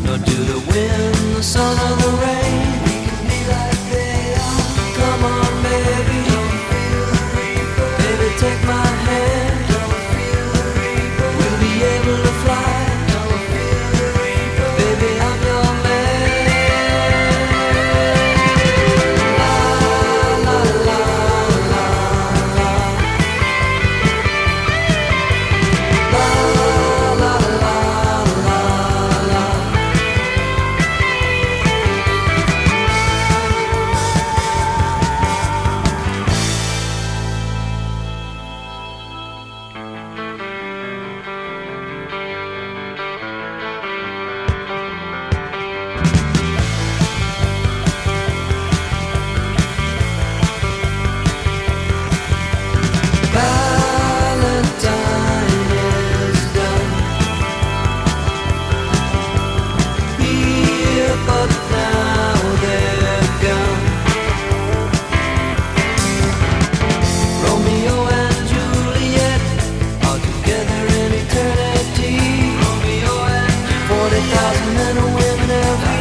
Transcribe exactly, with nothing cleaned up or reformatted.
nor to the wind, the sun or the rain. We can be like they are. Come on, baby, don't feel the reaper. Baby, take my hand, don't feel the reaper. We'll be able to fly, don't feel the reaper. Baby, I'm your man. La la la la la. La la la la la. Valentine is done here, but now they're gone. Romeo and Juliet are together in eternity. Romeo and Juliet. Forty thousand men and women every